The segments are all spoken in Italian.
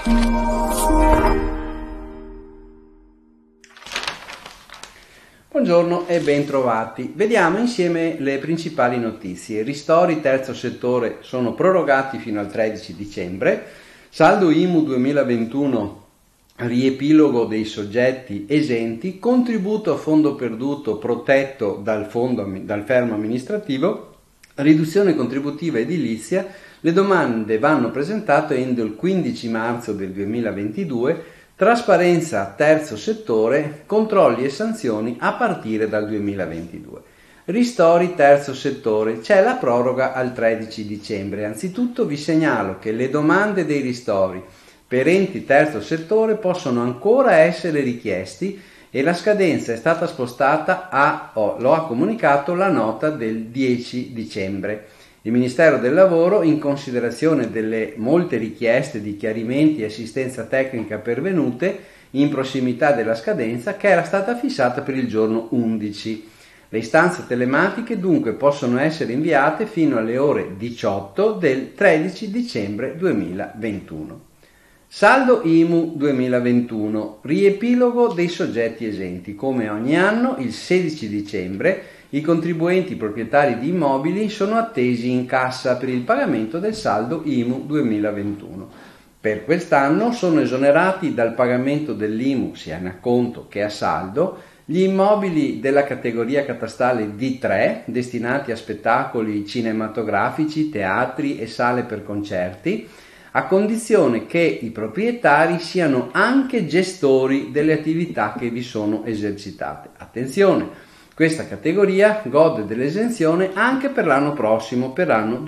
Buongiorno e ben trovati. Vediamo insieme le principali notizie. Ristori terzo settore sono prorogati fino al 13 dicembre. Saldo IMU 2021, riepilogo dei soggetti esenti, contributo a fondo perduto protetto dal fermo amministrativo, riduzione contributiva edilizia. Le domande vanno presentate entro il 15 marzo del 2022. Trasparenza terzo settore, controlli e sanzioni a partire dal 2022. Ristori terzo settore, c'è la proroga al 13 dicembre. Anzitutto vi segnalo che le domande dei ristori per enti terzo settore possono ancora essere richiesti e la scadenza è stata spostata lo ha comunicato la nota del 10 dicembre. Il Ministero del Lavoro, in considerazione delle molte richieste di chiarimenti e assistenza tecnica pervenute in prossimità della scadenza, che era stata fissata per il giorno 11. Le istanze telematiche dunque possono essere inviate fino alle ore 18 del 13 dicembre 2021. Saldo IMU 2021, riepilogo dei soggetti esenti. Come ogni anno, il 16 dicembre, i contribuenti proprietari di immobili sono attesi in cassa per il pagamento del saldo IMU 2021. Per quest'anno sono esonerati dal pagamento dell'IMU sia in acconto che a saldo gli immobili della categoria catastale D3 destinati a spettacoli cinematografici, teatri e sale per concerti, a condizione che i proprietari siano anche gestori delle attività che vi sono esercitate. Attenzione! Questa categoria gode dell'esenzione anche per l'anno prossimo, per l'anno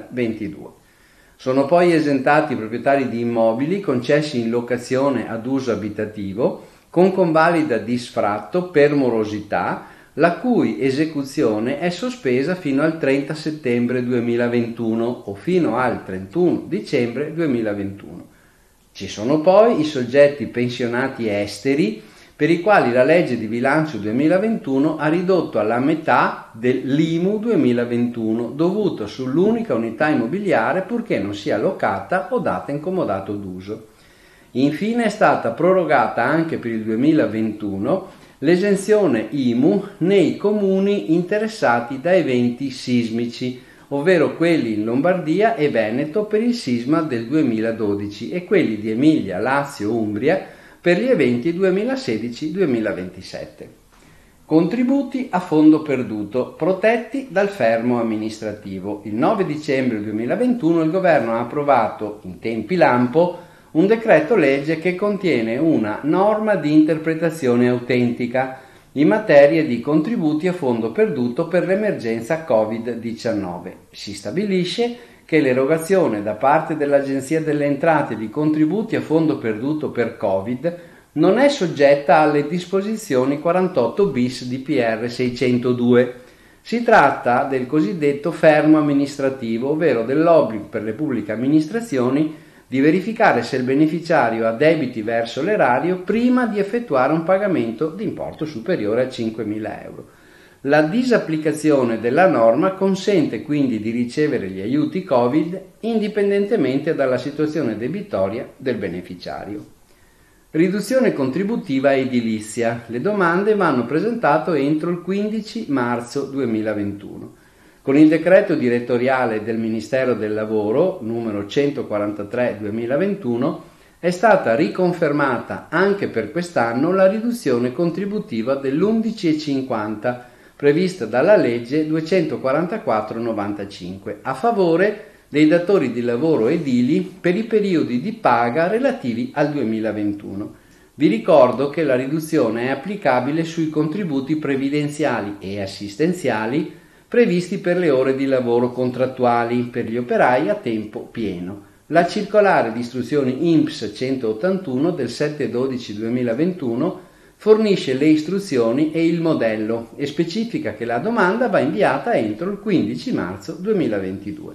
2022. Sono poi esentati i proprietari di immobili concessi in locazione ad uso abitativo con convalida di sfratto per morosità, la cui esecuzione è sospesa fino al 30 settembre 2021 o fino al 31 dicembre 2021. Ci sono poi i soggetti pensionati esteri per i quali la legge di bilancio 2021 ha ridotto alla metà dell'IMU 2021 dovuto sull'unica unità immobiliare purché non sia locata o data in comodato d'uso. Infine è stata prorogata anche per il 2021 l'esenzione IMU nei comuni interessati da eventi sismici, ovvero quelli in Lombardia e Veneto per il sisma del 2012 e quelli di Emilia, Lazio, Umbria per gli eventi 2016-2027. Contributi a fondo perduto protetti dal fermo amministrativo. Il 9 dicembre 2021 il Governo ha approvato in tempi lampo un decreto legge che contiene una norma di interpretazione autentica in materia di contributi a fondo perduto per l'emergenza Covid-19. Si stabilisce che l'erogazione da parte dell'Agenzia delle Entrate di contributi a fondo perduto per Covid non è soggetta alle disposizioni 48 bis di PR 602. Si tratta del cosiddetto fermo amministrativo, ovvero dell'obbligo per le pubbliche amministrazioni di verificare se il beneficiario ha debiti verso l'erario prima di effettuare un pagamento di importo superiore a 5.000 euro. La disapplicazione della norma consente quindi di ricevere gli aiuti Covid indipendentemente dalla situazione debitoria del beneficiario. Riduzione contributiva edilizia. Le domande vanno presentate entro il 15 marzo 2021. Con il decreto direttoriale del Ministero del Lavoro numero 143/2021 è stata riconfermata anche per quest'anno la riduzione contributiva dell'11,50 prevista dalla legge 244/95 a favore dei datori di lavoro edili per i periodi di paga relativi al 2021. Vi ricordo che la riduzione è applicabile sui contributi previdenziali e assistenziali previsti per le ore di lavoro contrattuali per gli operai a tempo pieno. La circolare di istruzioni INPS 181 del 7/12/2021 fornisce le istruzioni e il modello e specifica che la domanda va inviata entro il 15 marzo 2022.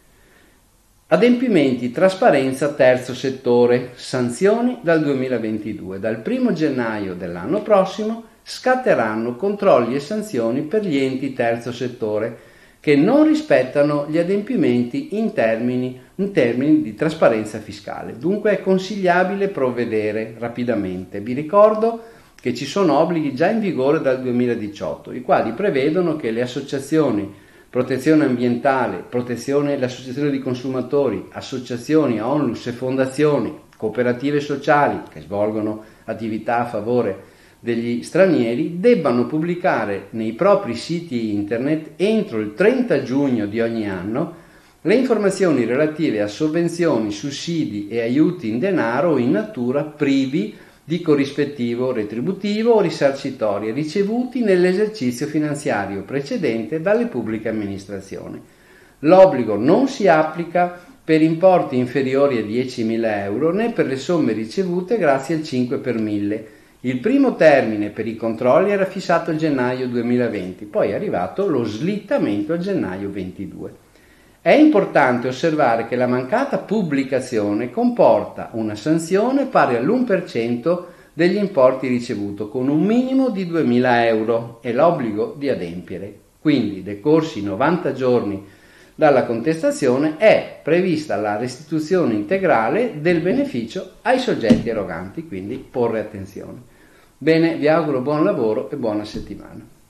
Adempimenti, trasparenza, terzo settore, sanzioni dal 2022. Dal 1 gennaio dell'anno prossimo scatteranno controlli e sanzioni per gli enti terzo settore che non rispettano gli adempimenti in termini in termini di trasparenza fiscale. Dunque è consigliabile provvedere rapidamente. Vi ricordo che ci sono obblighi già in vigore dal 2018, i quali prevedono che le associazioni protezione ambientale, l'associazione di consumatori, associazioni, onlus e fondazioni, cooperative sociali che svolgono attività a favore degli stranieri debbano pubblicare nei propri siti internet entro il 30 giugno di ogni anno le informazioni relative a sovvenzioni, sussidi e aiuti in denaro o in natura privi di corrispettivo retributivo o risarcitorie ricevuti nell'esercizio finanziario precedente dalle pubbliche amministrazioni. L'obbligo non si applica per importi inferiori a 10.000 euro né per le somme ricevute grazie al 5 per 1000. Il primo termine per i controlli era fissato a gennaio 2020, poi è arrivato lo slittamento a gennaio 2022. È importante osservare che la mancata pubblicazione comporta una sanzione pari all'1% degli importi ricevuti, con un minimo di 2.000 euro e l'obbligo di adempiere. Quindi, decorsi 90 giorni dalla contestazione, è prevista la restituzione integrale del beneficio ai soggetti eroganti, quindi porre attenzione. Bene, vi auguro buon lavoro e buona settimana.